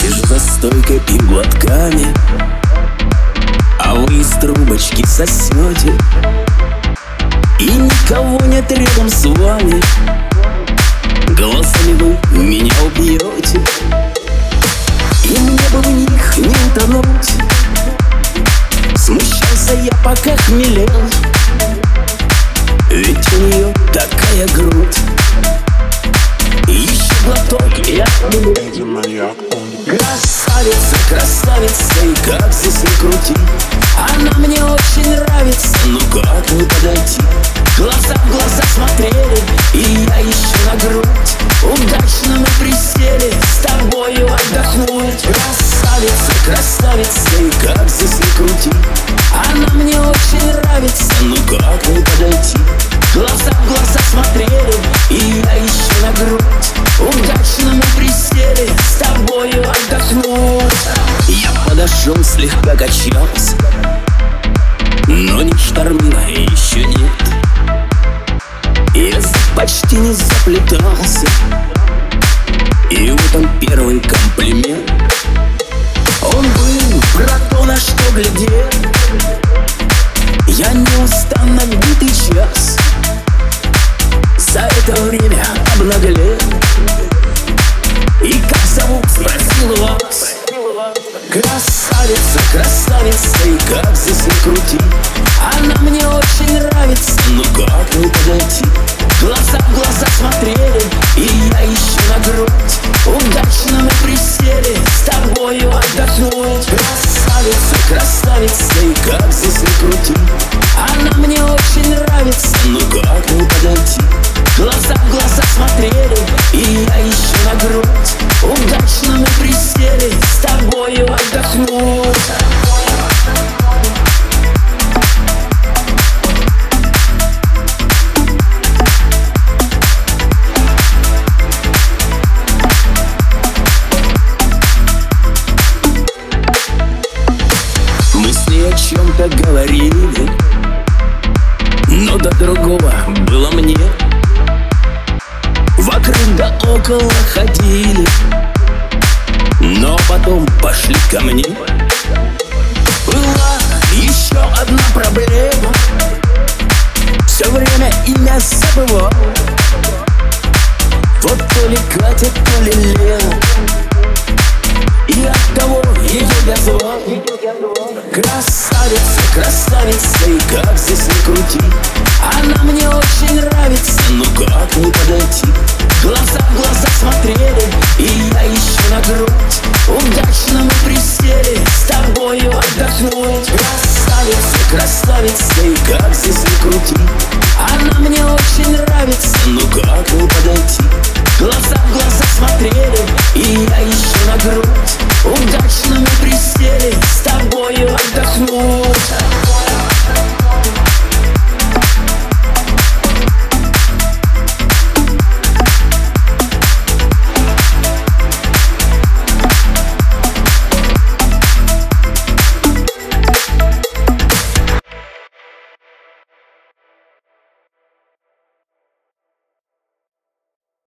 Сижу за стойкой, пью глотками, а вы из трубочки сосете, и никого нет рядом с вами. Голосами вы меня убьете, и мне бы в них не утонуть. Смущался я, пока хмелел, ведь у нее такая грудь. Еще глоток, и я хмелел. Красавица, красавица, и как здесь не крути, она мне очень нравится, ну как не подойти? Глаза в глаза смотрели, и я еще на грудь. Удачно мы присели, с тобою отдохнуть. Красавица, красавица, и как здесь не крути, она мне очень нравится, ну как не подойти? Глаза в глаза смотрели, и я еще на грудь. Удачно мы присели, с тобою отдохнуть. Я подошел, слегка качался, но не штормило еще нет. Язык почти не заплетался, и вот он первый комплимент. Он был про то, на что глядел. Я неустанно битый час за это время обнаглел. И как зовут, спросил вас. Красавица, красавица, и как здесь не крути, она мне очень нравится, ну как не подойти? Глаза в глаза смотрели, и я еще на грудь. Удачно мы присели, с тобою отдохнуть. Красавица, красавица, и как здесь не крути, она мне очень нравится, ну как не подойти? Глаза в глаза смотрели, и я еще на грудь. Удачно мы присели, с тобою отдохнуть. Мы с ней о чем-то говорили, но до другого было мне. Вокруг да около ходили, но потом пошли ко мне. Была еще одна проблема, все время имя забывал. Вот то ли Катя, то ли Лена.